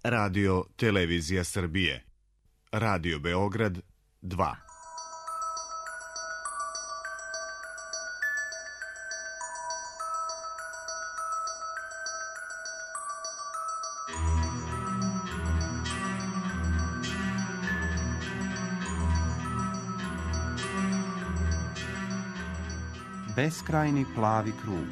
Radio Televizija Srbije. Radio Beograd 2. Beskrajni plavi krug.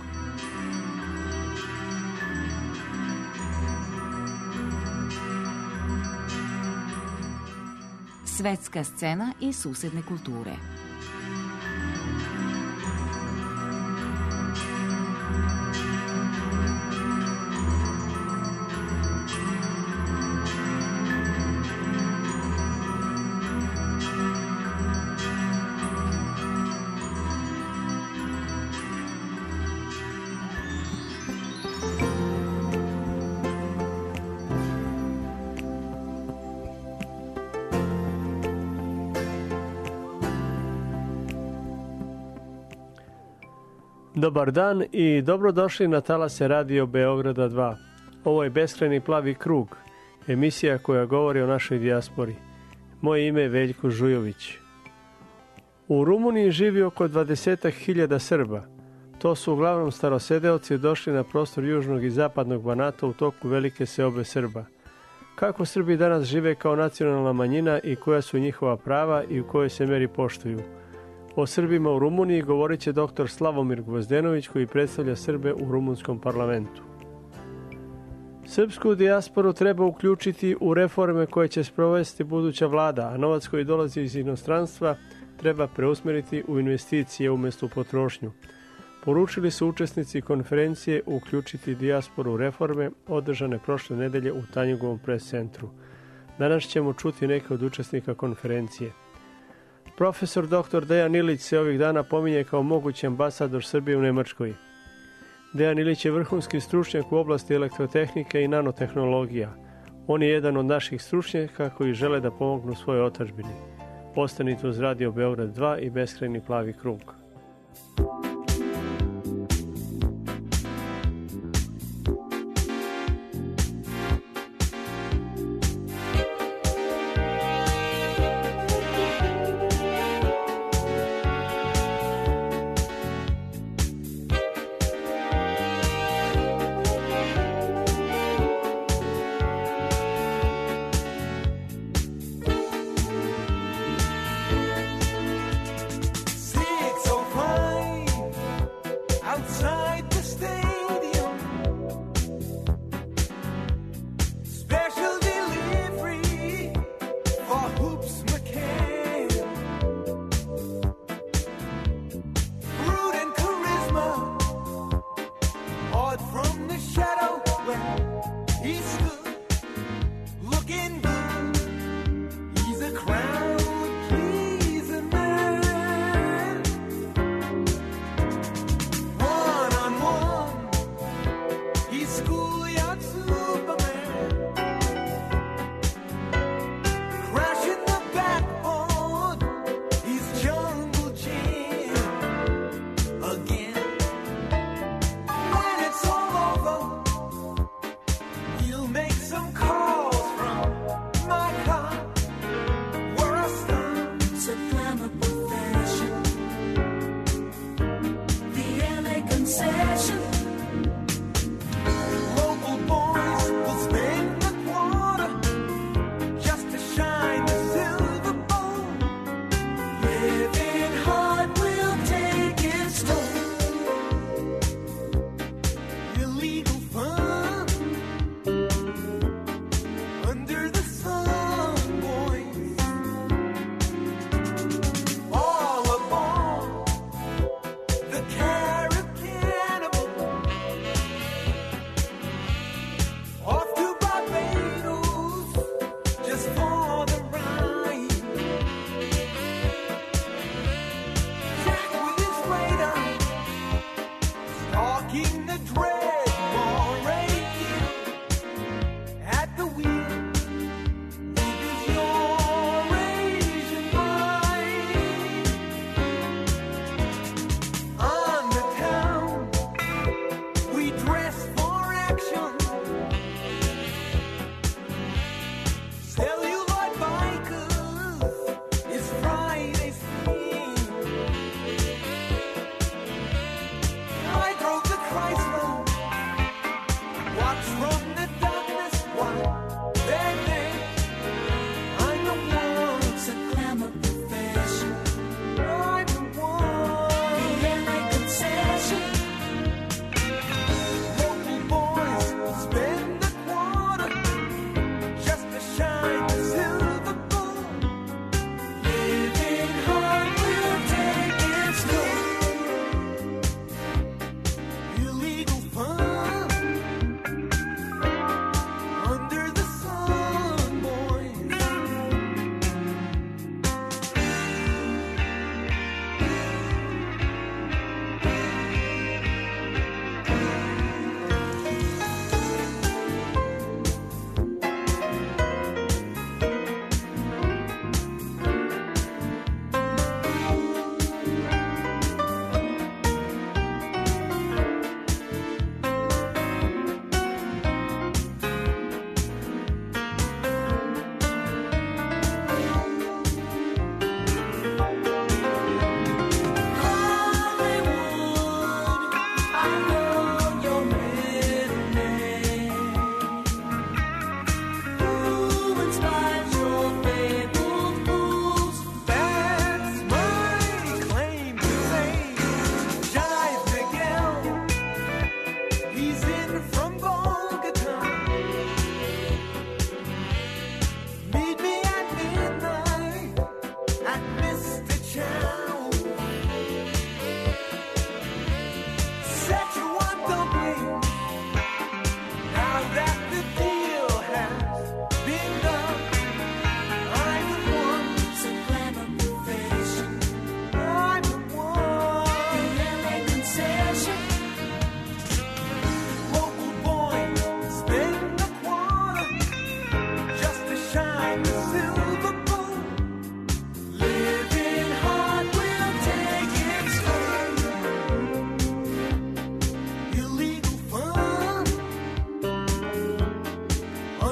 Svetska scena i susedne kulture. Dobar dan i dobrodošli na talase Radio Beograda 2. Ovo je Beskrajni plavi krug, emisija koja govori o našoj dijaspori. Moje ime je Veljko Žujović. U Rumuniji živi oko 20.000 Srba. To su uglavnom starosedeoci došli na prostor južnog i zapadnog Banata u toku velike seobe Srba. Kako Srbi danas žive kao nacionalna manjina i koja su njihova prava i u kojoj se meri poštuju? O Srbima u Rumuniji govorit će dr. Slavomir Gvozdenović, koji predstavlja Srbe u rumunskom parlamentu. Srpsku dijasporu treba uključiti u reforme koje će sprovesti buduća vlada, a novac koji dolazi iz inostranstva treba preusmeriti u investicije umjesto u potrošnju. Poručili su učesnici konferencije uključiti dijasporu u reforme održane prošle nedelje u Tanjugovom pres centru. Danas ćemo čuti neke od učesnika konferencije. Profesor dr. Dejan Ilić se ovih dana pominje kao mogući ambasador Srbije u Nemačkoj. Dejan Ilić je vrhunski stručnjak u oblasti elektrotehnike i nanotehnologija. On je jedan od naših stručnjaka koji žele da pomognu svojoj otadžbini. Ostanite uz Radio Beograd 2 i Beskrajni plavi krug. So fine.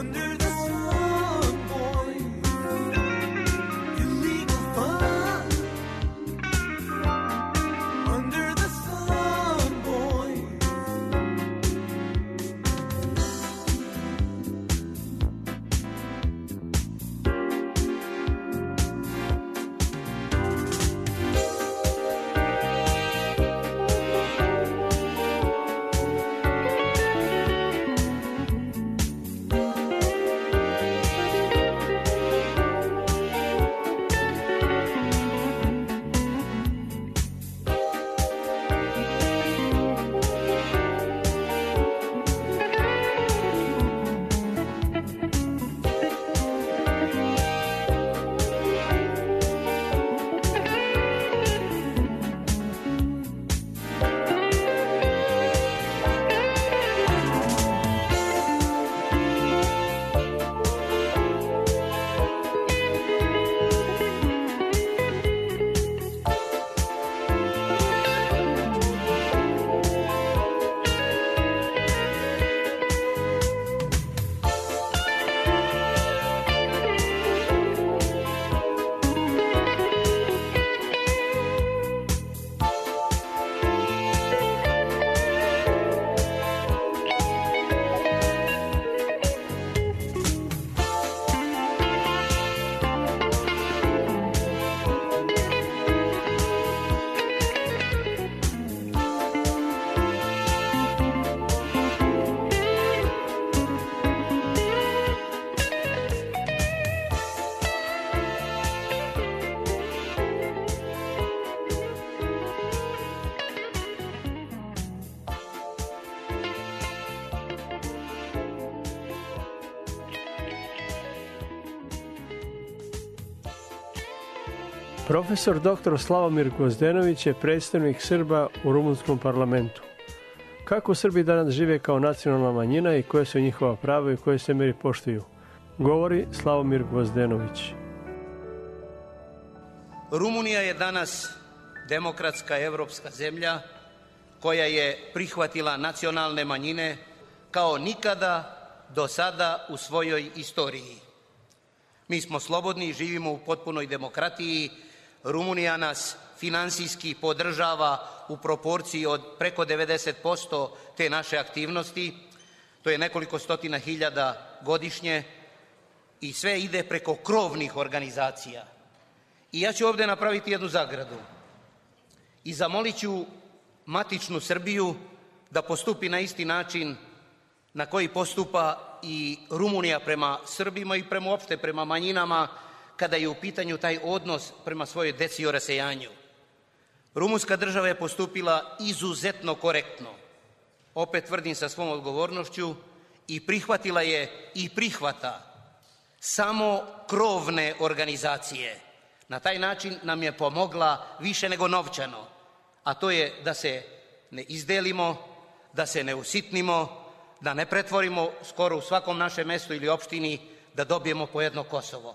Under the sun, boy, illegal fun. Under the sun, boy. Profesor dr. Slavomir Gvozdenović je predstavnik Srba u rumunskom parlamentu. Kako Srbi danas žive kao nacionalna manjina i koje su njihova prava i koje se meri poštuju? Govori Slavomir Gvozdenović. Rumunija je danas demokratska evropska zemlja koja je prihvatila nacionalne manjine kao nikada do sada u svojoj istoriji. Mi smo slobodni i živimo u potpunoj demokratiji. Rumunija nas finansijski podržava u proporciji od preko 90% te naše aktivnosti. To je nekoliko stotina hiljada godišnje i sve ide preko krovnih organizacija. I ja ću ovdje napraviti jednu zagradu i zamolit ću matičnu Srbiju da postupi na isti način na koji postupa i Rumunija prema Srbima i uopšte prema manjinama kada je u pitanju taj odnos prema svojoj deci o rasejanju. Rumunska država je postupila izuzetno korektno, opet tvrdim sa svom odgovornošću, i prihvatila je i prihvata samo krovne organizacije. Na taj način nam je pomogla više nego novčano, a to je da se ne izdelimo, da se ne usitnimo, da ne pretvorimo skoro u svakom našem mestu ili opštini da dobijemo po jedno Kosovo.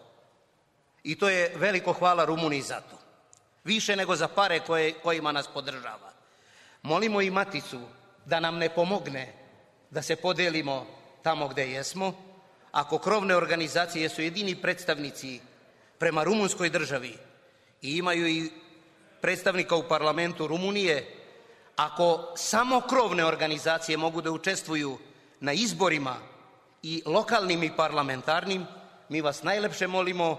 I to je veliko hvala Rumuniji za to. Više nego za pare kojima nas podržava. Molimo i Maticu da nam ne pomogne da se podelimo tamo gde jesmo. Ako krovne organizacije su jedini predstavnici prema rumunskoj državi i imaju i predstavnika u parlamentu Rumunije, ako samo krovne organizacije mogu da učestvuju na izborima i lokalnim i parlamentarnim, mi vas najlepše molimo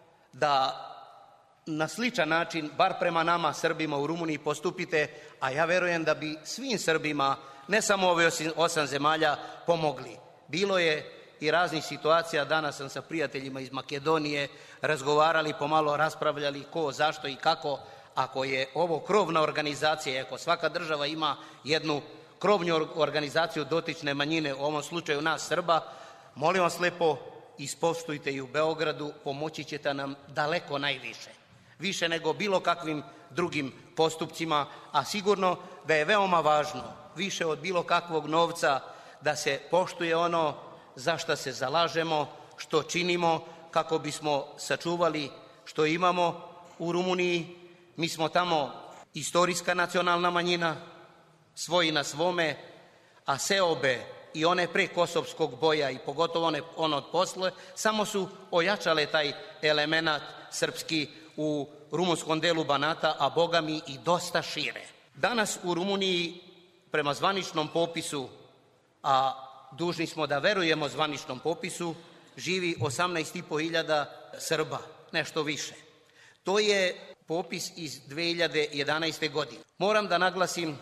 da na sličan način, bar prema nama Srbima u Rumuniji, postupite, a ja verujem da bi svim Srbima, ne samo ove 8 zemalja, pomogli. Bilo je i raznih situacija, danas sam sa prijateljima iz Makedonije razgovarali, pomalo raspravljali ko, zašto i kako. Ako je ovo krovna organizacija, ako svaka država ima jednu krovnu organizaciju dotične manjine, u ovom slučaju nas Srba, molim vas lepo, ispoštujte i u Beogradu, pomoći ćete nam daleko najviše. Više nego bilo kakvim drugim postupcima, a sigurno da je veoma važno, više od bilo kakvog novca, da se poštuje ono za šta se zalažemo, što činimo, kako bismo sačuvali što imamo u Rumuniji. Mi smo tamo istorijska nacionalna manjina, svoji na svome, a seobe i one pre kosovskog boja i pogotovo one od posle, samo su ojačale taj element srpski u rumunskom delu Banata, a boga mi i dosta šire. Danas u Rumuniji prema zvaničnom popisu, a dužni smo da verujemo zvaničnom popisu, živi 18.500 Srba, nešto više. To je popis iz 2011. godine. Moram da naglasim,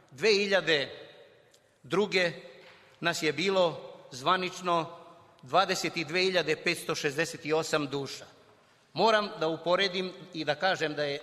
2002. nas je bilo zvanično 22.568 duša. Moram da uporedim i da kažem da je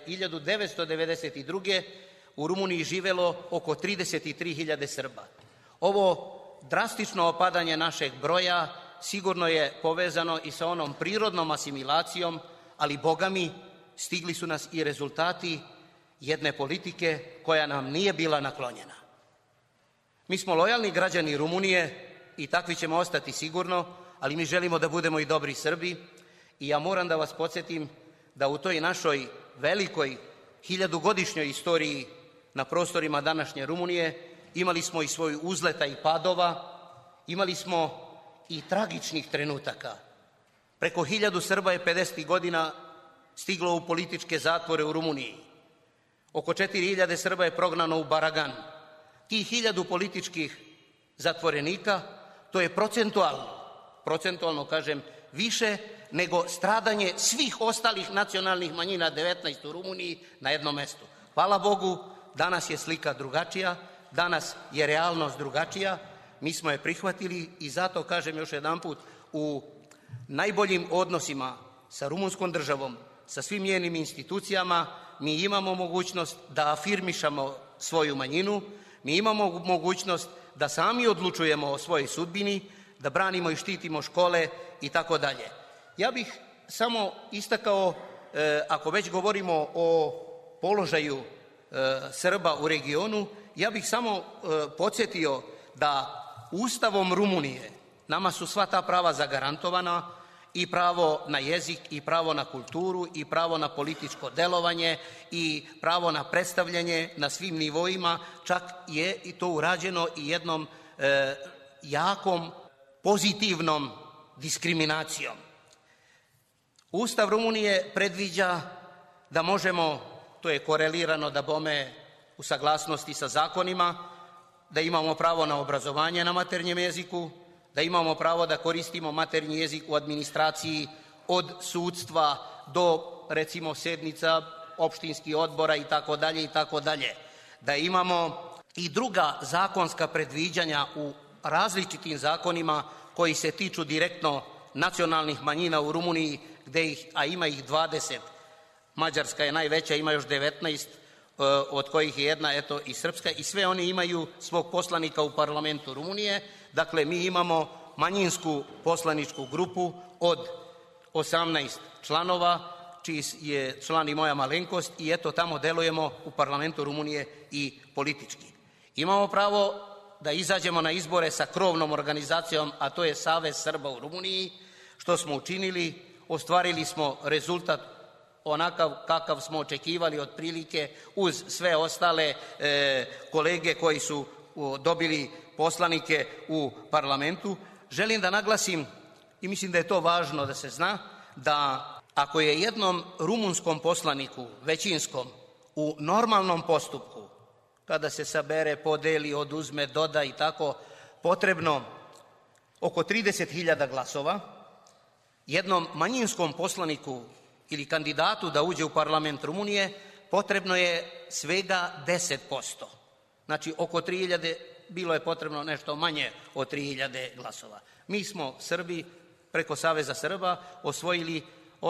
1992. u Rumuniji živelo oko 33.000 Srba. Ovo drastično opadanje našeg broja sigurno je povezano i sa onom prirodnom asimilacijom, ali boga mi, stigli su nas i rezultati jedne politike koja nam nije bila naklonjena. Mi smo lojalni građani Rumunije i takvi ćemo ostati sigurno, ali mi želimo da budemo i dobri Srbi i ja moram da vas podsjetim da u toj našoj velikoj 1000-godišnjoj istoriji na prostorima današnje Rumunije imali smo i svoj uzleta i padova, imali smo i tragičnih trenutaka. Preko 1000 Srba je 50. godina stiglo u političke zatvore u Rumuniji. Oko 4000 Srba je prognano u Baragan. Tih 1000 političkih zatvorenika, to je procentualno kažem, više nego stradanje svih ostalih nacionalnih manjina 19 u Rumuniji na jednom mestu. Hvala Bogu, danas je slika drugačija, danas je realnost drugačija, mi smo je prihvatili i zato kažem još jedanput, u najboljim odnosima sa rumunskom državom, sa svim njenim institucijama, mi imamo mogućnost da afirmišemo svoju manjinu, mi imamo mogućnost da sami odlučujemo o svojoj sudbini, da branimo i štitimo škole i tako dalje. Ja bih samo istakao, ako već govorimo o položaju Srba u regionu, ja bih samo podsjetio da Ustavom Rumunije nama su sva ta prava zagarantovana, i pravo na jezik, i pravo na kulturu, i pravo na političko delovanje, i pravo na predstavljanje na svim nivoima, čak je i to urađeno i jednom jakom pozitivnom diskriminacijom. Ustav Rumunije predviđa da možemo, to je korelirano da bome u saglasnosti sa zakonima, da imamo pravo na obrazovanje na maternjem jeziku, da imamo pravo da koristimo maternji jezik u administraciji od sudstva do, recimo, sednica opštinskih odbora i tako dalje, da imamo i druga zakonska predviđanja u različitim zakonima koji se tiču direktno nacionalnih manjina u Rumuniji, a ima ih 20. Mađarska je najveća, ima još 19, od kojih je jedna, eto, i srpska, i sve oni imaju svog poslanika u parlamentu Rumunije. Dakle, mi imamo manjinsku poslaničku grupu od 18 članova, čiji je član i moja malenkost, i eto, tamo delujemo u parlamentu Rumunije i politički. Imamo pravo da izađemo na izbore sa krovnom organizacijom, a to je Savez Srba u Rumuniji, što smo učinili, ostvarili smo rezultat onakav kakav smo očekivali otprilike uz sve ostale kolege koji su dobili poslanike u parlamentu. Želim da naglasim, i mislim da je to važno da se zna, da ako je jednom rumunskom poslaniku, većinskom, u normalnom postupku, kada se sabere, podeli, oduzme, doda i tako, potrebno oko 30.000 glasova, jednom manjinskom poslaniku ili kandidatu da uđe u parlament Rumunije, potrebno je svega 10%. Znači, oko 3.000, bilo je potrebno nešto manje od 3.000 glasova. Mi smo, Srbi, preko Saveza Srba, osvojili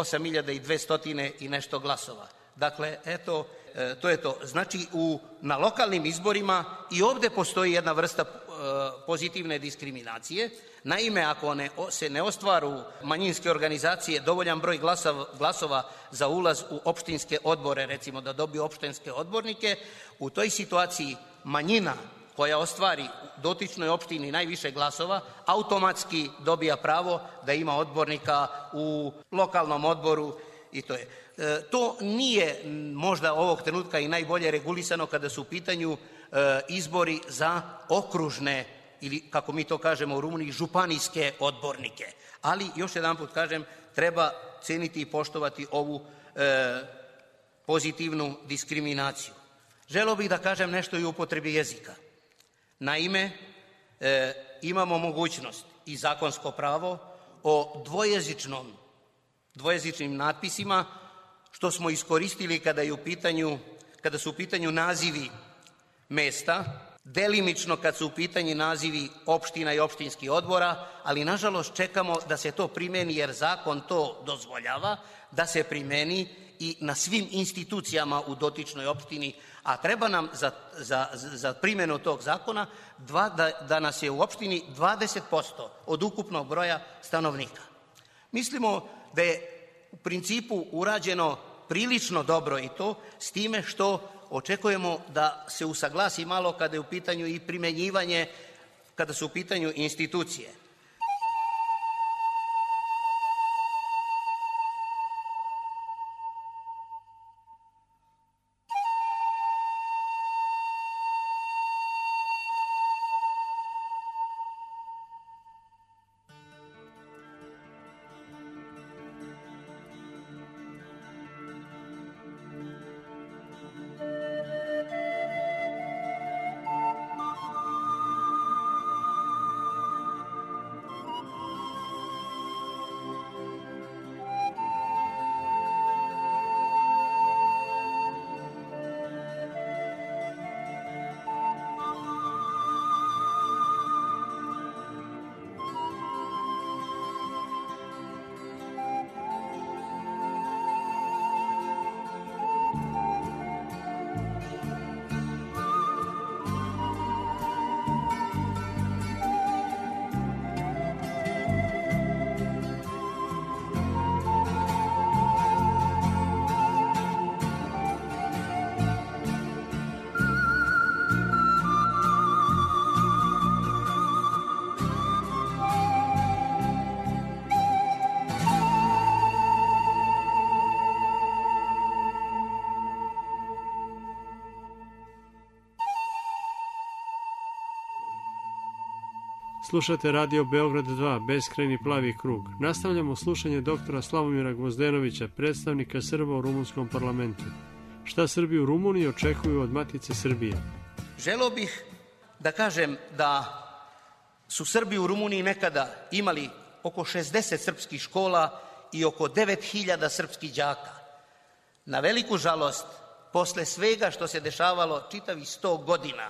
8.200 i nešto glasova. Dakle, eto, to je to. Znači, na lokalnim izborima i ovde postoji jedna vrsta pozitivne diskriminacije. Naime, ako se ne ostvaru manjinske organizacije dovoljan broj glasova za ulaz u opštinske odbore, recimo da dobiju opštinske odbornike, u toj situaciji manjina koja ostvari dotičnoj opštini najviše glasova, automatski dobija pravo da ima odbornika u lokalnom odboru i to je. To nije možda ovog trenutka i najbolje regulisano kada su u pitanju izbori za okružne ili kako mi to kažemo u Rumuniji, županijske odbornike. Ali, još jedanput kažem, treba ceniti i poštovati ovu pozitivnu diskriminaciju. Želeo bih da kažem nešto i o upotrebi jezika. Naime, imamo mogućnost i zakonsko pravo o dvojezičnim natpisima, što smo iskoristili kada su u pitanju nazivi mesta, delimično kad su u pitanju nazivi opština i opštinskih odbora, ali nažalost čekamo da se to primeni jer zakon to dozvoljava, da se primeni i na svim institucijama u dotičnoj opštini, a treba nam za primjenu tog zakona da nas je u opštini 20% od ukupnog broja stanovnika. Mislimo da je u principu urađeno prilično dobro i to s time što očekujemo da se usaglasi malo kada je u pitanju i primjenjivanje, kada su u pitanju institucije. Slušate Radio Beograd 2, beskrajni plavi krug. Nastavljamo slušanje doktora Slavomira Gvozdenovića, predstavnika Srba u rumunskom parlamentu. Šta Srbi u Rumuniji očekuju od Matice Srbije? Želeo bih da kažem da su Srbi u Rumuniji nekada imali oko 60 srpskih škola i oko 9000 srpskih đaka. Na veliku žalost, posle svega što se dešavalo čitavih 100 godina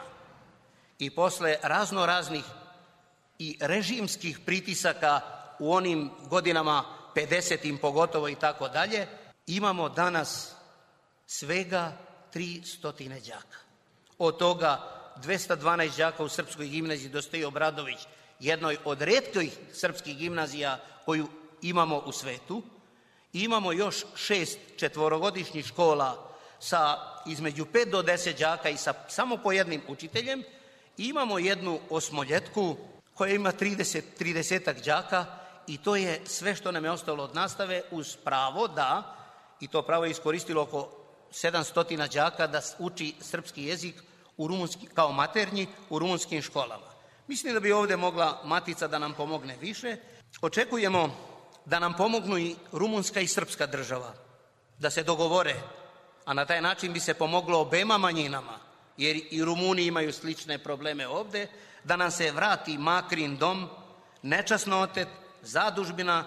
i posle raznih i režimskih pritisaka u onim godinama 50. pogotovo i tako dalje, imamo danas svega 300 đaka. Od toga 212 đaka u Srpskoj gimnaziji Dositej Obradović, jednoj od retkih srpskih gimnazija koju imamo u svetu. Imamo još 6 četvorogodišnjih škola sa između 5 do 10 đaka i sa samo po jednim učiteljem. Imamo jednu osmoljetku koja ima 30 đaka i to je sve što nam je ostalo od nastave, uz pravo da, i to pravo je iskoristilo oko 700 đaka da uči srpski jezik kao maternji u rumunskim školama. Mislim da bi ovde mogla Matica da nam pomogne više. Očekujemo da nam pomognu i rumunska i srpska država, da se dogovore, a na taj način bi se pomoglo obema manjinama, jer i Rumuni imaju slične probleme ovde, da nam se vrati Makrin dom, nečasno otet, zadužbina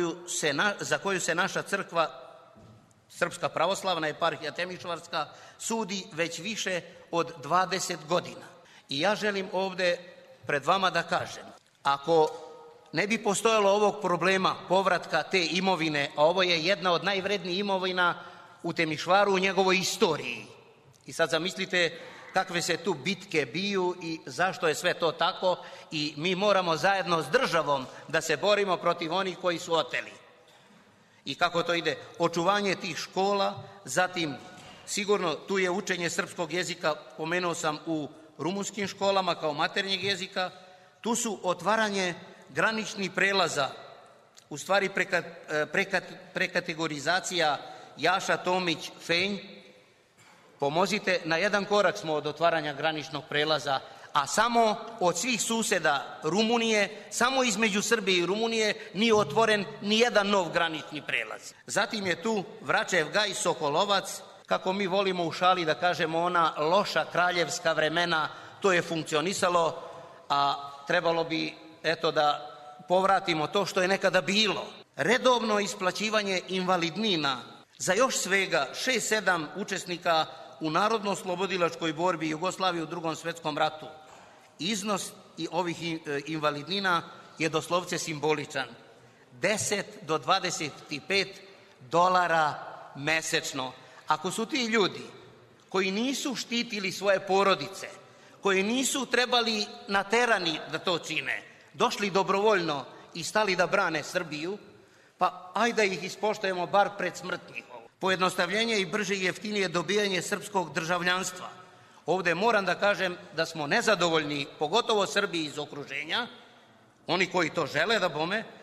za koju se naša crkva, Srpska pravoslavna eparhija Temišvarska, sudi već više od 20 godina. I ja želim ovde pred vama da kažem, ako ne bi postojalo ovog problema povratka te imovine, a ovo je jedna od najvrednijih imovina u Temišvaru u njegovoj istoriji. I sad zamislite kakve se tu bitke biju i zašto je sve to tako, i mi moramo zajedno s državom da se borimo protiv onih koji su oteli. I kako to ide? Očuvanje tih škola, zatim sigurno tu je učenje srpskog jezika, pomenuo sam, u rumunskim školama kao maternjeg jezika, tu su otvaranje graničnih prelaza, u stvari prekategorizacija Jaša Tomić Fenj. Pomozite, na jedan korak smo od otvaranja graničnog prelaza, a samo od svih suseda Rumunije, samo između Srbije i Rumunije nije otvoren ni jedan nov granični prelaz. Zatim je tu Vračev Gaj, Sokolovac, kako mi volimo u šali da kažemo, ona loša kraljevska vremena, to je funkcionisalo, a trebalo bi da povratimo to što je nekada bilo. Redovno isplaćivanje invalidnina za još svega 6-7 učesnika u narodno-oslobodilačkoj borbi Jugoslavije u Drugom svjetskom ratu. Iznos ovih invalidnina je doslovce simboličan. 10 do 25 dolara mesečno. Ako su ti ljudi koji nisu štitili svoje porodice, koji nisu trebali naterani da to čine, došli dobrovoljno i stali da brane Srbiju, pa ajde da ih ispoštujemo bar pred smrt njihovu. Pojednostavljenje i brže i jeftinije dobijanje srpskog državljanstva. Ovde moram da kažem da smo nezadovoljni, pogotovo Srbi iz okruženja, oni koji to žele da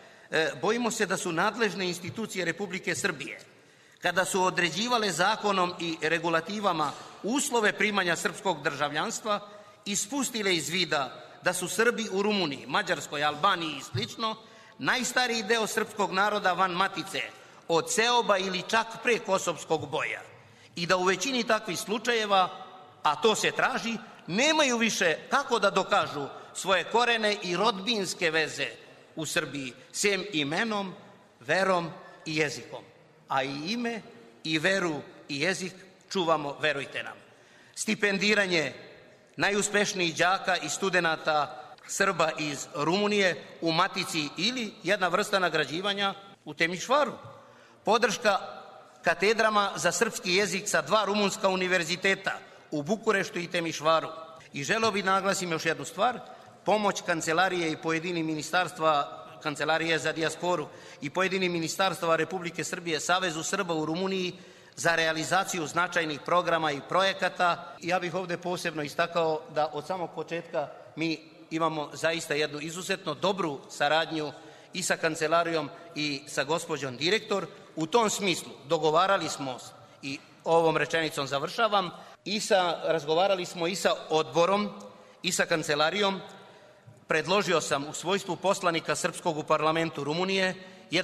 bojimo se da su nadležne institucije Republike Srbije, kada su određivale zakonom i regulativama uslove primanja srpskog državljanstva, ispustile iz vida da su Srbi u Rumuniji, Mađarskoj, Albaniji i slično, najstariji deo srpskog naroda van matice, od seoba ili čak pre kosovskog boja. I da u većini takvih slučajeva, a to se traži, nemaju više kako da dokažu svoje korene i rodbinske veze u Srbiji, sem imenom, verom i jezikom. A i ime, i veru, i jezik čuvamo, verujte nam. Stipendiranje najuspešnijih đaka i studenata Srba iz Rumunije u matici ili jedna vrsta nagrađivanja u Temišvaru. Podrška katedrama za srpski jezik sa 2 rumunska univerziteta u Bukureštu i Temišvaru. I želeo bih naglasim još jednu stvar, pomoć kancelarije i pojedinih ministarstva, Kancelarije za dijasporu i pojedinih ministarstava Republike Srbije, Savezu Srba u Rumuniji za realizaciju značajnih programa i projekata. Ja bih ovde posebno istakao da od samog početka mi imamo zaista jednu izuzetno dobru saradnju i sa kancelarijom i sa gospođom direktor. U tom smislu dogovarali smo, i ovom rečenicom završavam, razgovarali smo i sa odborom i sa kancelarijom. Predložio sam u svojstvu poslanika srpskog u parlamentu Rumunije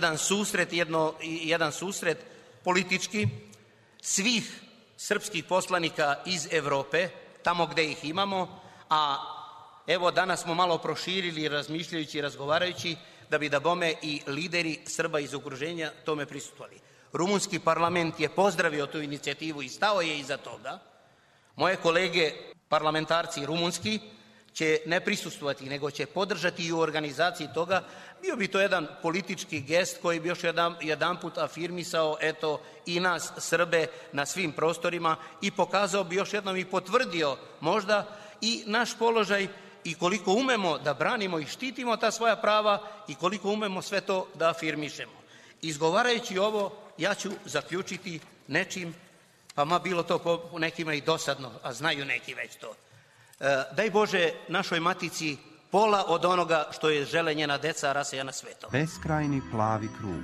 jedan susret politički svih srpskih poslanika iz Evrope, tamo gde ih imamo, a evo danas smo malo proširili razmišljajući i razgovarajući da bi i lideri Srba iz okruženja tome prisustvovali. Rumunski parlament je pozdravio tu inicijativu i stao je iza toga. Moje kolege parlamentarci rumunski će ne prisustvovati, nego će podržati i u organizaciji toga. Bio bi to jedan politički gest koji bi još jedanput afirmisao i nas Srbe na svim prostorima i pokazao bi još jednom i potvrdio možda i naš položaj i koliko umemo da branimo i štitimo ta svoja prava i koliko umemo sve to da afirmišemo. Izgovarajući ovo, ja ću zaključiti nečim, pa bilo to po nekima i dosadno, a znaju neki već to. Daj Bože našoj matici pola od onoga što je žele njena deca rasejana svetom. Beskrajni plavi krug.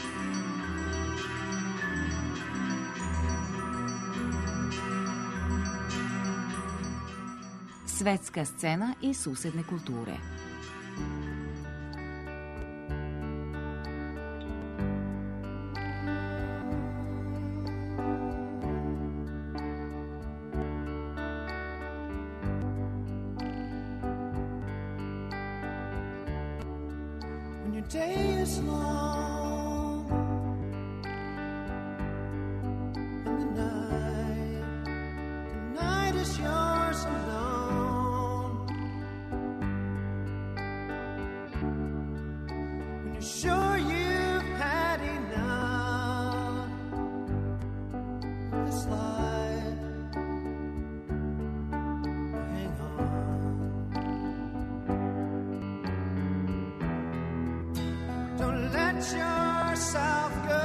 Svetska scena i susedne kulture. Day is long and the night is yours alone. When you're sure you've had enough of this life, hang on. Don't let yourself go.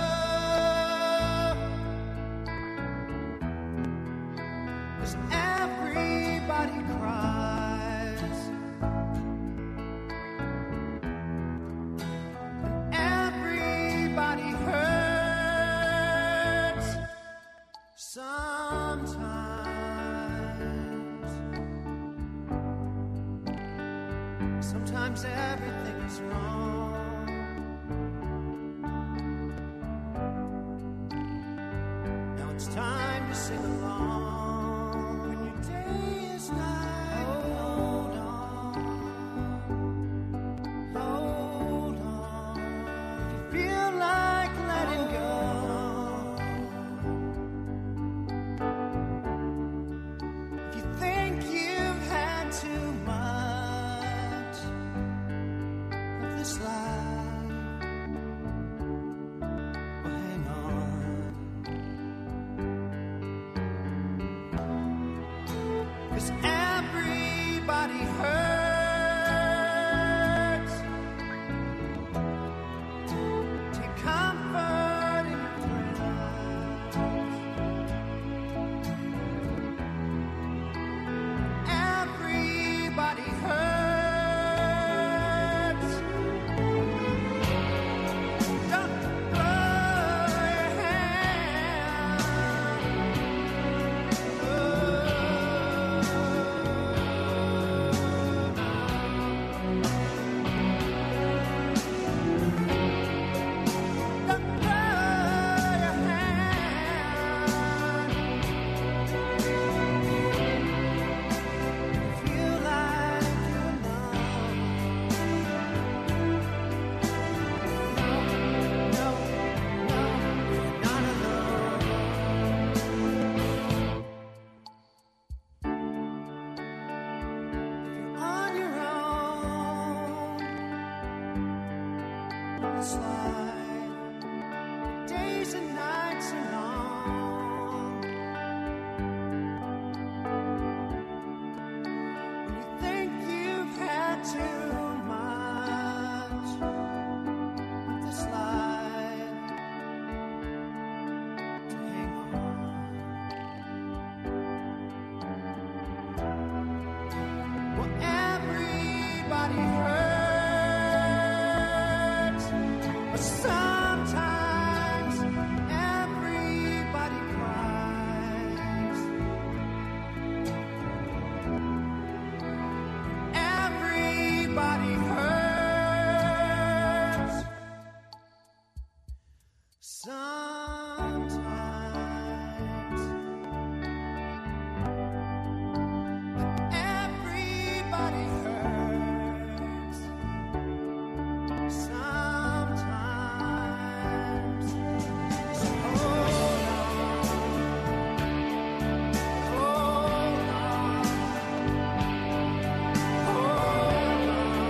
'Cause everybody cries and everybody hurts sometimes. Sometimes everything is wrong. Now it's time to sing along. When your day is like, hold on, hold on. If you feel like letting go, if you think you've had too much of this life, well, hang on. 'Cause everybody hurts. Take comfort in your prayers. Everybody hurts. Don't throw your hand. Don't throw your hand. Feel like you're alone. No, no, you're not alone. If you're on your own, it's like days and nights are long. When you think you've had too much of this life, to hang on. Well, everybody hurts, but sometimes everybody cries. Everybody hurts sometimes. Everybody hurts sometimes. So hold on, hold on, hold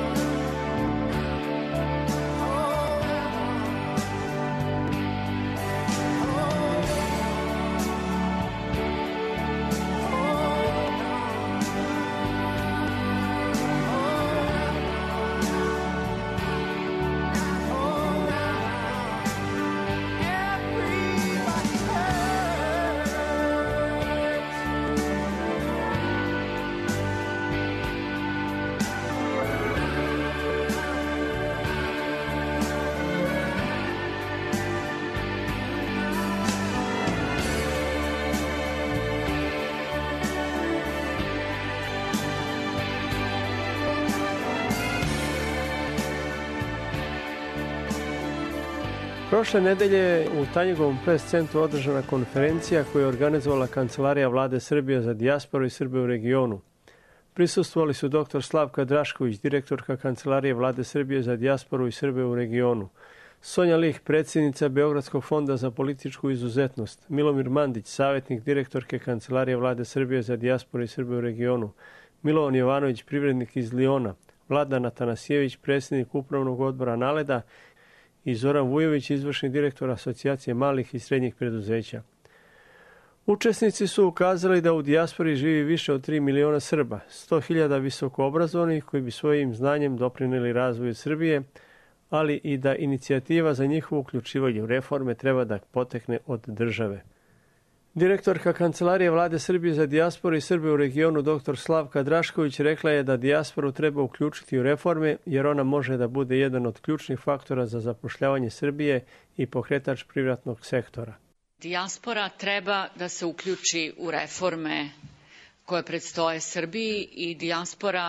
Prošle nedelje u Tanjegovom pres centru održana konferencija koju je organizovala Kancelarija Vlade Srbije za dijasporu i Srbe u regionu. Prisustvovali su dr. Slavka Drašković, direktorka Kancelarije Vlade Srbije za dijasporu i Srbe u regionu, Sonja Lih, predsjednica Beogradskog fonda za političku izuzetnost, Milomir Mandić, savjetnik direktorke Kancelarije Vlade Srbije za dijasporu i Srbe u regionu, Milovan Jovanović, privrednik iz Liona, Vladan Atanasijević, predsjednik upravnog odbora Naleda i Zoran Vujović, izvršni direktor Asocijacije malih i srednjih preduzeća. Učesnici su ukazali da u dijaspori živi više od 3 miliona Srba, 100.000 visoko obrazovanih koji bi svojim znanjem doprinijeli razvoju Srbije, ali i da inicijativa za njihovo uključivanje u reforme treba da potekne od države. Direktorka Kancelarije Vlade Srbije za dijasporu i Srbe u regionu dr. Slavka Drašković rekla je da dijasporu treba uključiti u reforme jer ona može da bude jedan od ključnih faktora za zapošljavanje Srbije i pokretač privatnog sektora. Dijaspora treba da se uključi u reforme koje predstoje Srbiji i dijaspora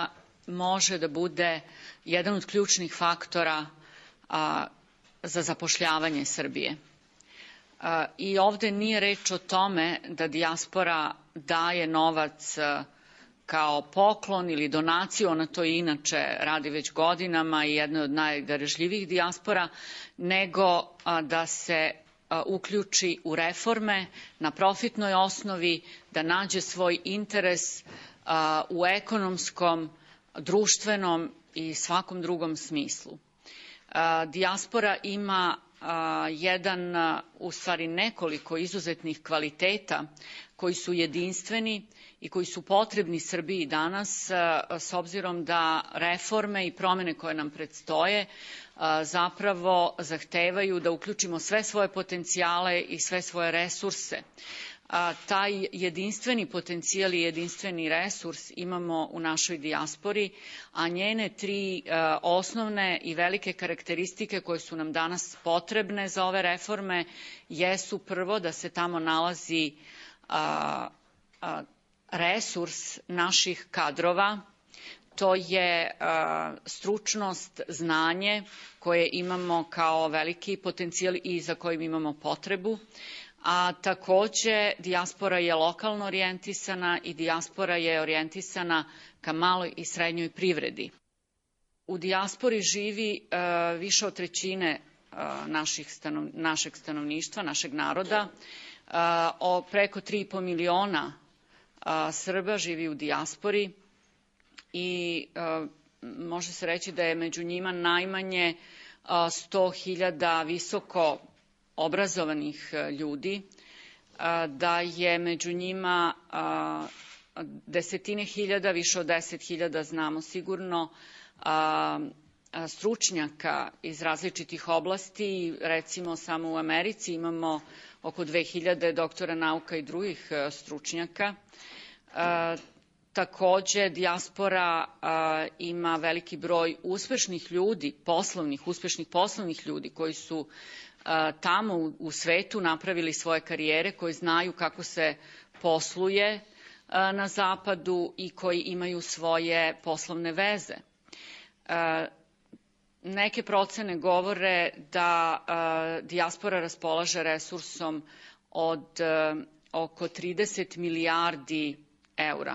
može da bude jedan od ključnih faktora za zapošljavanje Srbije. I ovde nije reč o tome da dijaspora daje novac kao poklon ili donaciju, ona to inače radi već godinama i jedna od najdarežljivijih dijaspora, nego da se uključi u reforme na profitnoj osnovi, da nađe svoj interes u ekonomskom, društvenom i svakom drugom smislu. Dijaspora ima u stvari nekoliko izuzetnih kvaliteta koji su jedinstveni i koji su potrebni Srbiji danas, s obzirom da reforme i promene koje nam predstoje zapravo zahtevaju da uključimo sve svoje potencijale i sve svoje resurse. Taj jedinstveni potencijal i jedinstveni resurs imamo u našoj dijaspori, a njene tri osnovne i velike karakteristike koje su nam danas potrebne za ove reforme jesu prvo da se tamo nalazi resurs naših kadrova, to je stručnost, znanje koje imamo kao veliki potencijal i za kojim imamo potrebu, a takođe dijaspora je lokalno orijentisana i dijaspora je orijentisana ka maloj i srednjoj privredi. U dijaspori živi više od trećine našeg stanovništva, našeg naroda, preko 3,5 miliona Srba živi u dijaspori i može se reći da je među njima najmanje 100.000 visoko obrazovanih ljudi, da je među njima desetine hiljada, više od 10.000 znamo sigurno, stručnjaka iz različitih oblasti. Recimo samo u Americi imamo oko 2.000 doktora nauka i drugih stručnjaka. Takođe, dijaspora ima veliki broj uspešnih ljudi, uspešnih poslovnih ljudi koji su tamo u svetu napravili svoje karijere, koji znaju kako se posluje na zapadu i koji imaju svoje poslovne veze. Neke procene govore da dijaspora raspolaže resursom od oko 30 milijardi eura.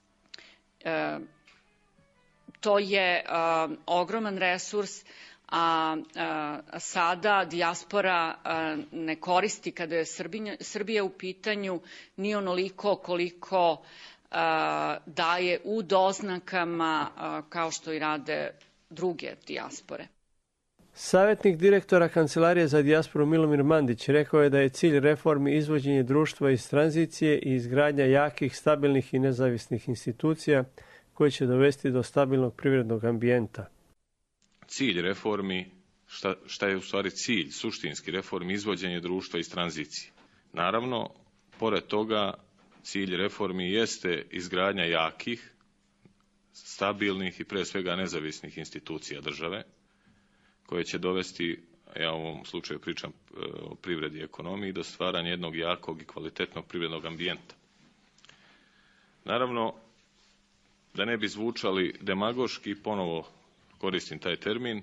To je ogroman resurs, a sada dijaspora ne koristi, kada je Srbija u pitanju, ni onoliko koliko daje u doznakama kao što i rade druge dijaspore. Savjetnik direktora Kancelarije za dijasporu Milomir Mandić rekao je da je cilj reformi izvođenje društva iz tranzicije i izgradnja jakih, stabilnih i nezavisnih institucija koje će dovesti do stabilnog privrednog ambijenta. Cilj reformi, šta je u stvari cilj suštinski reformi, izvođenje društva iz tranzicije. Naravno, pored toga, cilj reformi jeste izgradnja jakih, stabilnih i pre svega nezavisnih institucija države, koje će dovesti, ja u ovom slučaju pričam o privredi i ekonomiji, do stvaranja jednog jakog i kvalitetnog privrednog ambijenta. Naravno, da ne bi zvučali demagoški, ponovo koristim taj termin,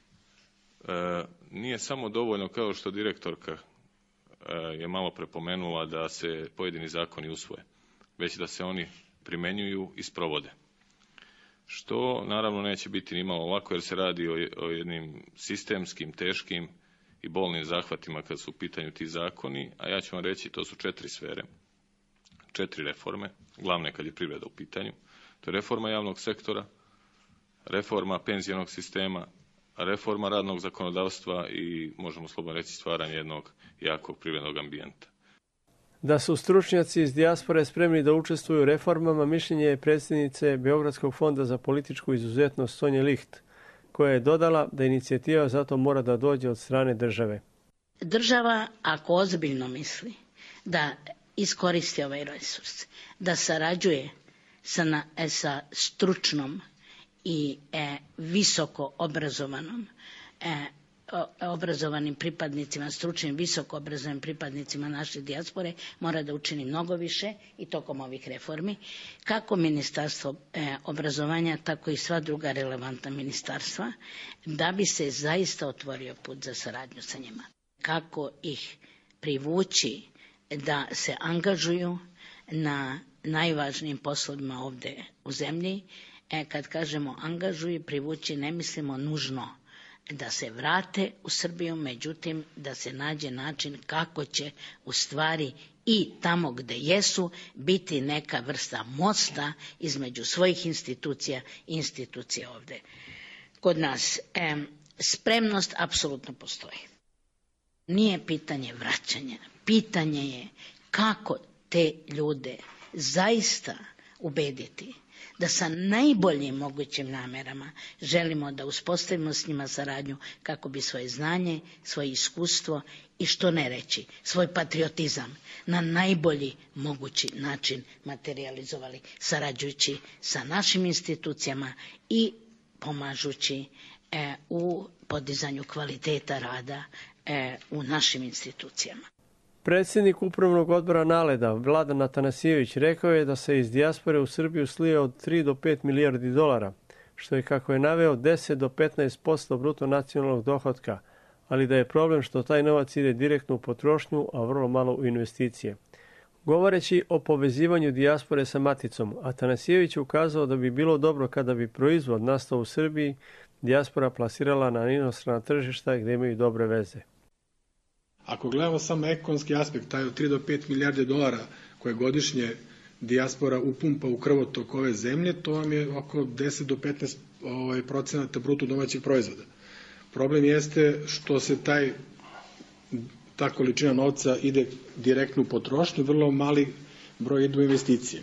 nije samo dovoljno, kao što direktorka je malo prepomenula, da se pojedini zakoni usvoje, već da se oni primenjuju i sprovode. Što naravno neće biti ni malo lako, jer se radi o jednim sistemskim, teškim i bolnim zahvatima kad su u pitanju ti zakoni, a ja ću vam reći, to su 4 sfere, 4 reforme, glavne kad je privreda u pitanju. To je reforma javnog sektora, reforma penzionog sistema, reforma radnog zakonodavstva i, možemo slobodno reći, stvaranje jednog jakog privrednog ambijenta. Da su stručnjaci iz dijaspore spremni da učestvuju u reformama, mišljenje je predsjednice Beogradskog fonda za političku izuzetnost Sonje Licht, koja je dodala da inicijativa zato mora da dođe od strane države. Država, ako ozbiljno misli da iskoristi ovaj resurs, da sarađuje sa stručnom i visoko obrazovanom obrazovanim pripadnicima, stručnim, visoko obrazovanim pripadnicima naše dijaspore mora da učini mnogo više i tokom ovih reformi. Kako Ministarstvo obrazovanja, tako i sva druga relevantna ministarstva, da bi se zaista otvorio put za saradnju sa njima. Kako ih privući da se angažuju na najvažnijim poslovima ovde u zemlji. Kad kažemo angažuju, privući, ne mislimo nužno da se vrate u Srbiju, međutim da se nađe način kako će u stvari i tamo gde jesu biti neka vrsta mosta između svojih institucija i institucija ovde. Kod nas spremnost apsolutno postoji. Nije pitanje vraćanja, pitanje je kako te ljude zaista ubediti da sa najboljim mogućim namerama želimo da uspostavimo s njima saradnju kako bi svoje znanje, svoje iskustvo i što ne reći, svoj patriotizam na najbolji mogući način materializovali, sarađujući sa našim institucijama i pomažući u podizanju kvaliteta rada u našim institucijama. Predsjednik Upravnog odbora NALED-a, Vladan Atanasijević, rekao je da se iz dijaspore u Srbiju slije od 3 do 5 milijardi dolara, što je, kako je naveo, 10 do 15% bruto nacionalnog dohotka, ali da je problem što taj novac ide direktno u potrošnju, a vrlo malo u investicije. Govoreći o povezivanju dijaspore sa maticom, Atanasijević je ukazao da bi bilo dobro kada bi proizvod nastao u Srbiji dijaspora plasirala na inostrana tržišta gde imaju dobre veze. Ako gledamo samo ekonomski aspekt, taj od 3 do 5 milijarde dolara koje godišnje dijaspora upumpa u krvotok ove zemlje, to vam je oko 10 do 15% bruto domaćeg proizvoda. Problem jeste što se ta količina novca ide direktno u potrošnju, vrlo mali broj ide u investicije.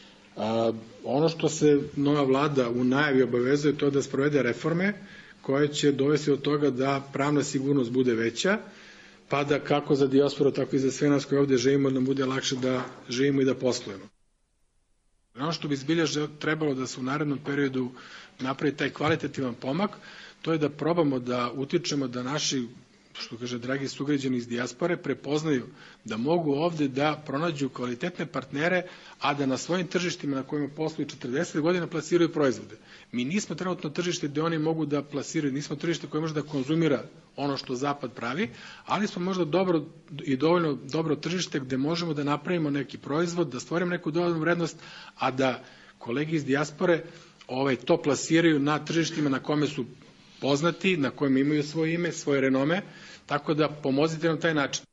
Ono što se nova vlada u najavi obavezuje, to je da sprovede reforme koje će dovesti od toga da pravna sigurnost bude veća, pa da kako za dijasporu, tako i za sve nas koji ovde živimo, da nam bude lakše da živimo i da poslujemo. Ono što bi zbilja trebalo da se u narednom periodu napravi taj kvalitativan pomak, to je da probamo da utičemo da naši, što kaže, dragi sugrađani iz dijaspore, prepoznaju da mogu ovde da pronađu kvalitetne partnere, a da na svojim tržištima na kojima posluju 40 godina plasiraju proizvode. Mi nismo trenutno tržište gde oni mogu da plasiraju, nismo tržište koje može da konzumira ono što Zapad pravi, ali smo možda dobro i dovoljno dobro tržište gde možemo da napravimo neki proizvod, da stvorimo neku dodatnu vrednost, a da kolegi iz dijaspore to plasiraju na tržištima na kome su poznati, na kojem imaju svoje ime, svoje renome, tako da pomozite nam taj način.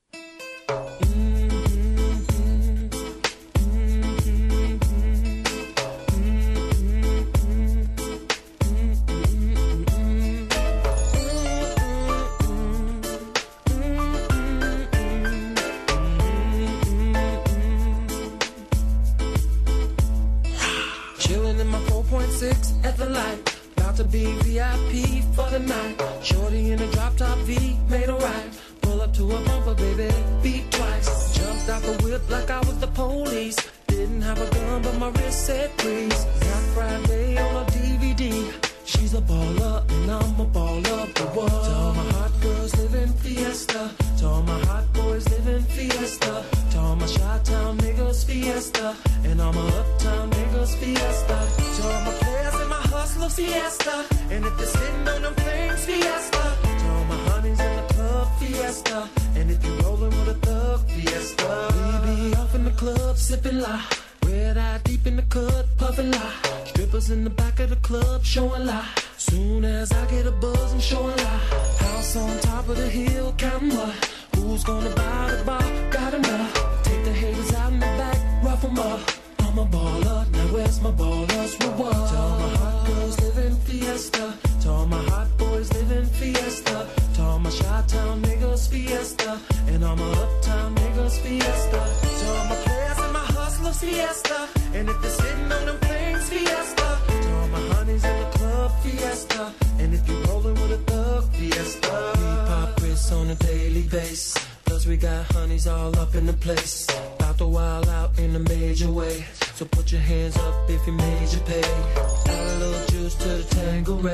To be VIP for the night. Shorty in a drop top V, made a right. Pull up to a bumper, baby, beat twice. Jumped out the whip like I was the police. Didn't have a gun, but my wrist said freeze. Got Friday on a DVD. She's a baller, and I'm a baller. But what? To all my hot girls living fiesta. To all my hot boys living fiesta. To all my Chi-Town niggas fiesta. And all my uptown niggas fiesta. To all my players in my hustler fiesta. And if they're sitting on them things fiesta. To all my honeys in the club fiesta. And if you rollin' with a thug fiesta. We be off in the club sippin' lie. Red eye deep in the cut, puffin' lie. Strippers in the back of the club showin' lie. Soon as I get a buzz, I'm showin' lie. House on top of the hill, countin' what? Who's gonna buy the bar? Got enough. Take the haters out in the back, rough 'em up. I'm a baller, now where's my baller's reward? To all my hot girls living fiesta. To all my hot boys living fiesta. To all my Chi-Town niggas fiesta. And all my uptown niggas fiesta. To all my players and my hustlers fiesta. And if they're sitting on them things fiesta. To all my honeys in the club fiesta. And if you're rolling with a thug fiesta. We pop Chris on a daily basis. Plus we got honeys all up in the place. Out the wild out in a major way. So put your hands up if you made your pay. Add a little juice to the Tanqueray.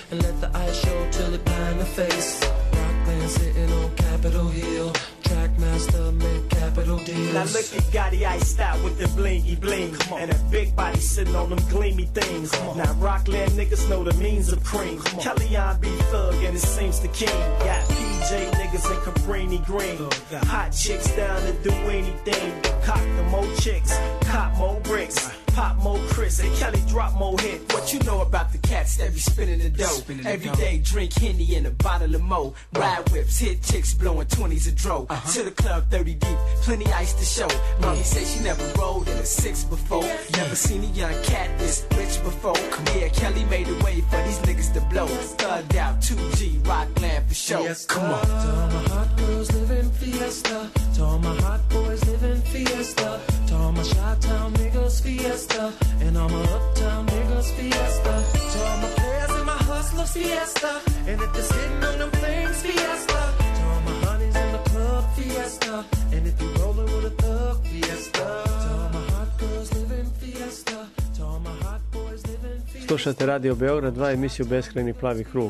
and let the ice show till it blind the face. Rockland sitting on Capitol Hill. Trackmaster make capital deals. Now look at Gotti iced out with the blingy bling, and a big body sitting on them gleamy things. Now Rockland niggas know the means of cream. Kellyanne be thug and it seems the king. Got PJ niggas and Cabrini Green. Hot chicks down to do anything. Cock the more chicks, cop more bricks, pop more Chris, and Kelly drop more hit. What you know about the cats that be spinning the dough? Every day drink Henny and a bottle of Mo. Ride whips, hit chicks blowing 20s a dro. To the club 30 deep, plenty ice to show. Mommy said she never rolled in a 6 before. Never seen a young cat this rich before. Yeah, Kelly made a way for these niggas to blow. Thugged out 2G, Rockland for show. Fiesta. Come on. To all my hot girls living fiesta. To all my hot boys living fiesta. To all my Chi-Town niggas fiesta. And all my uptown niggas fiesta. To all my players and my hustlers fiesta. And if they're sitting on them things fiesta. To all my honeys in the club fiesta. And if you rollin' with a thug fiesta. To all my hot girls living fiesta. To all my hot boys living fiesta. Slušate Radio Beograd 2, emisiju Beskrajni plavi krug.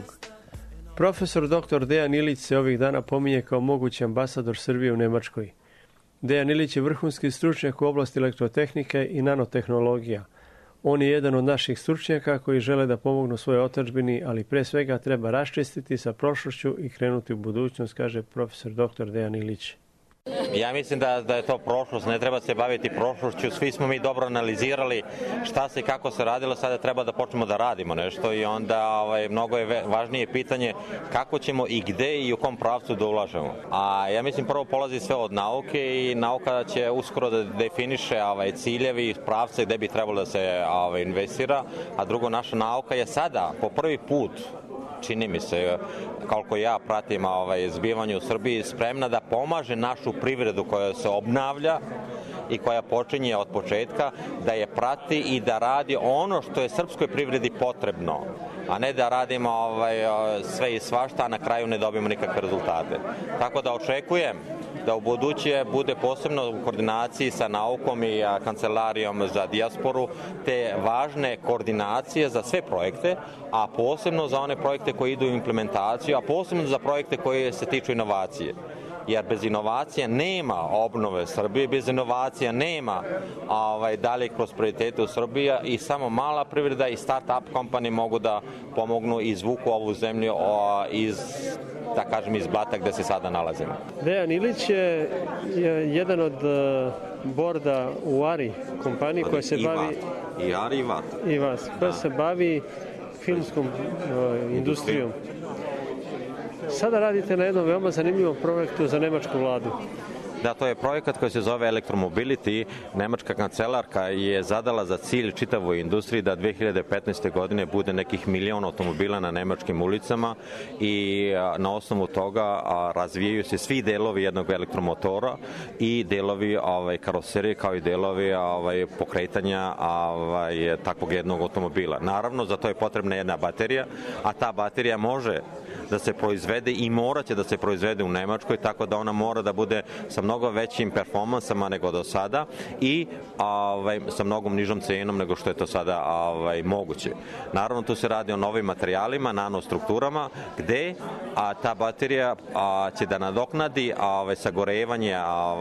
Profesor dr. Dejan Ilić se ovih dana pominje kao mogući ambasador Srbije u Nemačkoj. Dejan Ilić je vrhunski stručnjak u oblasti elektrotehnike i nanotehnologija. On je jedan od naših stručnjaka koji žele da pomognu svojoj otadžbini, ali pre svega treba raščistiti sa prošlošću i krenuti u budućnost, kaže profesor dr. Dejan Ilić. Ja mislim da je to prošlost, ne treba se baviti prošlošću, svi smo mi dobro analizirali šta se i kako se radilo, sada treba da počnemo da radimo nešto i onda mnogo je važnije pitanje kako ćemo i gde i u kom pravcu da ulažemo. A ja mislim prvo polazi sve od nauke i nauka će uskoro da definiše ciljevi i pravce gde bi trebalo da se investira, a drugo naša nauka je sada po prvi put, čini mi se, koliko ja pratim zbivanje u Srbiji, spremna da pomaže našu privredu koja se obnavlja i koja počinje od početka, da je prati i da radi ono što je srpskoj privredi potrebno, a ne da radimo sve i svašta, a na kraju ne dobijemo nikakve rezultate. Tako da očekujem da u buduće bude posebno u koordinaciji sa naukom i kancelarijom za dijasporu te važne koordinacije za sve projekte, a posebno za one projekte koji idu u implementaciju, a posebno za projekte koji se tiču inovacije. Jer bez inovacija nema obnove Srbije, bez inovacija nema daljeg prosperiteta u Srbiji i samo mala privreda i start-up kompanije mogu da pomognu i izvuku ovu zemlju iz blata gde se sada nalazimo. Dejan Ilić je jedan od borda u ARI kompaniji koja se bavi... I ARI i VAS. Koja se bavi filmskom industrijom. Sada radite na jednom veoma zanimljivom projektu za nemačku vladu. Da, to je projekat koji se zove Electromobility. Nemačka kancelarka je zadala za cilj čitavoj industriji da 2015. godine bude nekih 1 milion automobila na nemačkim ulicama i na osnovu toga razvijaju se svi delovi jednog elektromotora i delovi karoserije kao i delovi pokretanja takvog jednog automobila. Naravno, za to je potrebna jedna baterija, a ta baterija može da se proizvede i moraće da se proizvede u Nemačkoj, tako da ona mora da bude sa mnogo većim performansama nego do sada i sa mnogom nižom cenom nego što je to sada moguće. Naravno, tu se radi o novim materijalima, nanostrukturama, gde ta baterija će da nadoknadi sagorevanje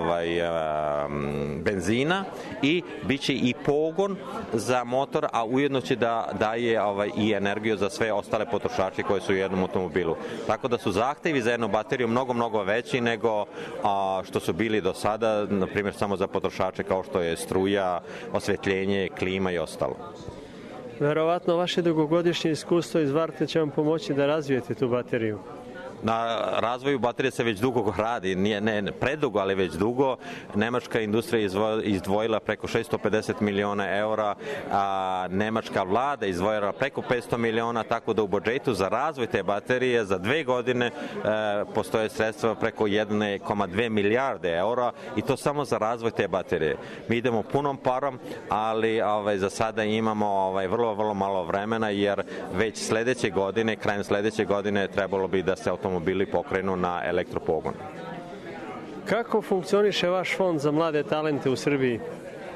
benzina i bit će i pogon za motor, a ujedno će da daje i energiju za sve ostale potrošače koji su u jednom automobilu. Tako da su zahtevi za jednu bateriju mnogo veći nego što su bili do sada, na primjer samo za potrošače kao što je struja, osvetljenje, klima i ostalo. Verovatno vaše dugogodišnje iskustvo iz Varte će vam pomoći da razvijete tu bateriju. Na razvoju baterije se već dugo radi, ne predugo, ali već dugo. Nemačka industrija izdvojila preko 650 miliona eura, a nemačka vlada izdvojila preko 500 miliona, tako da u budžetu za razvoj te baterije za 2 godine postoje sredstva preko 1,2 milijarde eura i to samo za razvoj te baterije. Mi idemo punom parom, ali za sada imamo vrlo malo vremena, jer već sledeće godine, krajem sledeće godine trebalo bi da se automobili pokrenu na elektropogon. Kako funkcioniše vaš fond za mlade talente u Srbiji?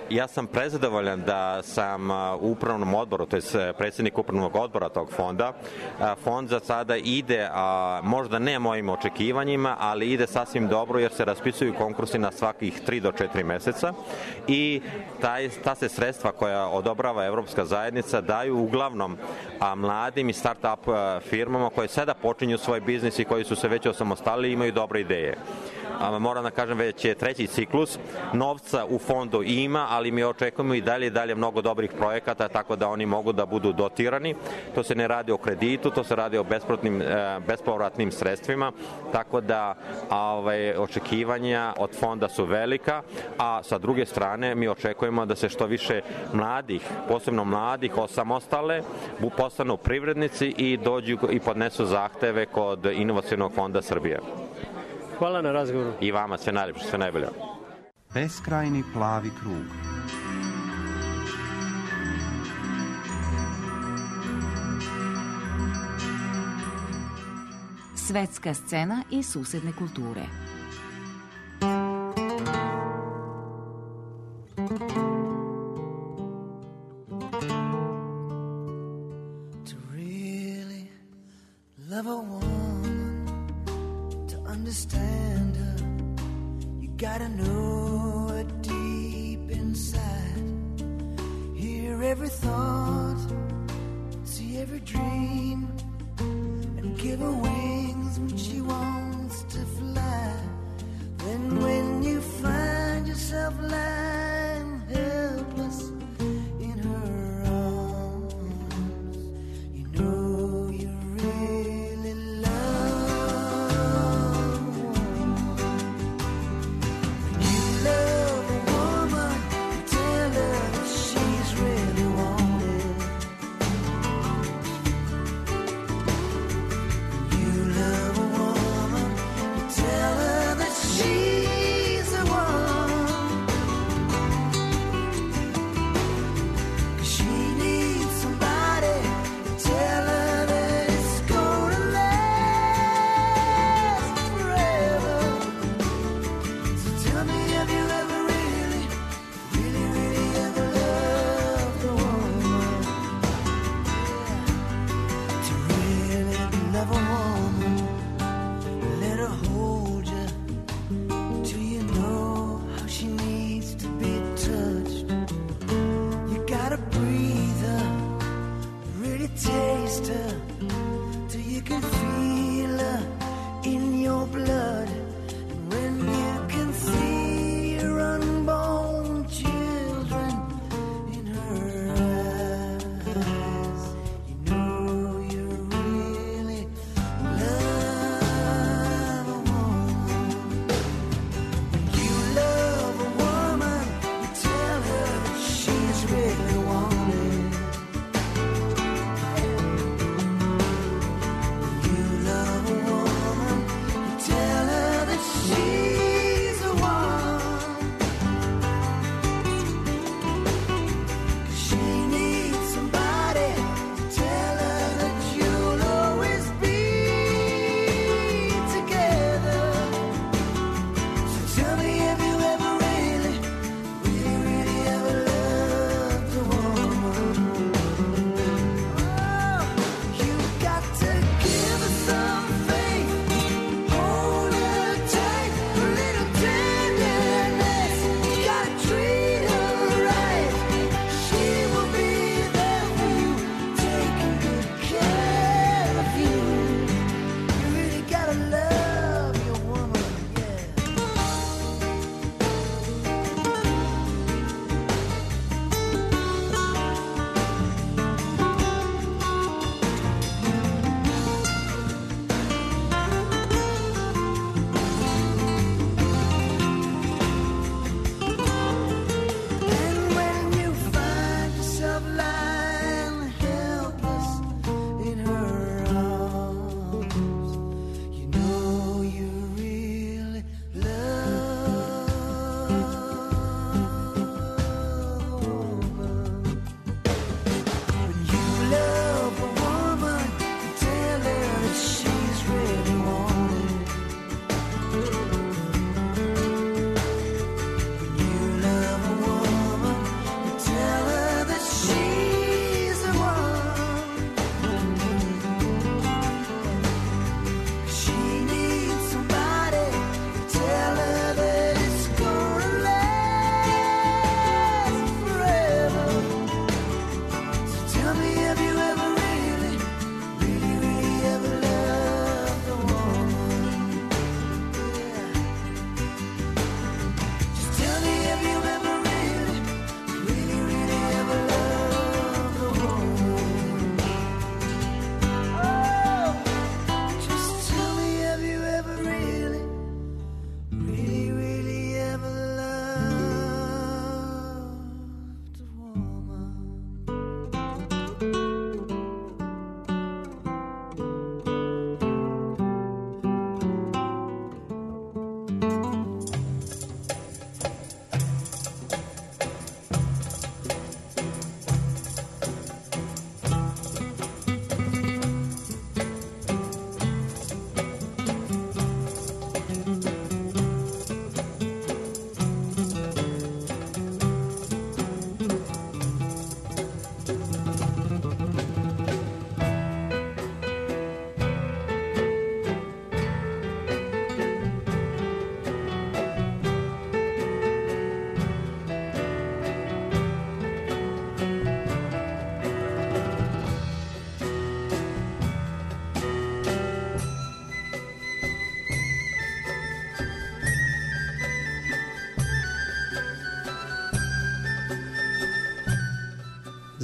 Ja sam prezadovoljan da sam u upravnom odboru, to je predsjednik upravnog odbora tog fonda. Fond za sada ide, možda ne mojim očekivanjima, ali ide sasvim dobro jer se raspisuju konkursi na svakih 3 do 4 meseca i ta se sredstva koja odobrava Evropska zajednica daju uglavnom mladim i start-up firmama koje sada počinju svoj biznis i koji su se već osamostalili i imaju dobre ideje. Moram da kažem, već je 3. ciklus, novca u fondu ima, ali mi očekujemo i dalje mnogo dobrih projekata, tako da oni mogu da budu dotirani. To se ne radi o kreditu, to se radi o bespovratnim sredstvima, tako da očekivanja od fonda su velika, a sa druge strane mi očekujemo da se što više mladih, posebno mladih, osamostale, postanu privrednici i dođu i podnesu zahteve kod Inovacionog fonda Srbije. Hvala na razgovoru. I vama sve najlepše, sve najbolje. Beskrajni plavi krug. Svetska scena i susedne kulture. To really love a woman, to understand her, you gotta know her deep inside. Hear every thought, see every dream, and give her wings when she wants to fly. Then when you find yourself lying helpless in her arms, you know you really love a woman. When you love a woman, you tell her that she's really wanted. When you love a woman,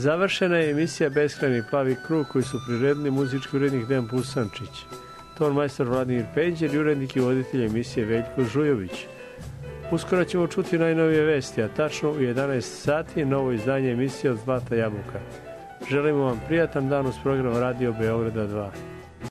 Završena je emisija Beskrajni plavi krug koju su priredili muzički urednik Dejan Pusančić, ton majstor Vladimir Peđer i urednik i voditelj emisije Veljko Žujović. Uskoro ćemo čuti najnovije vesti, a tačno u 11 sati novo izdanje emisije od Zlata jabuka. Želimo vam prijatan dan uz program Radio Beograda 2.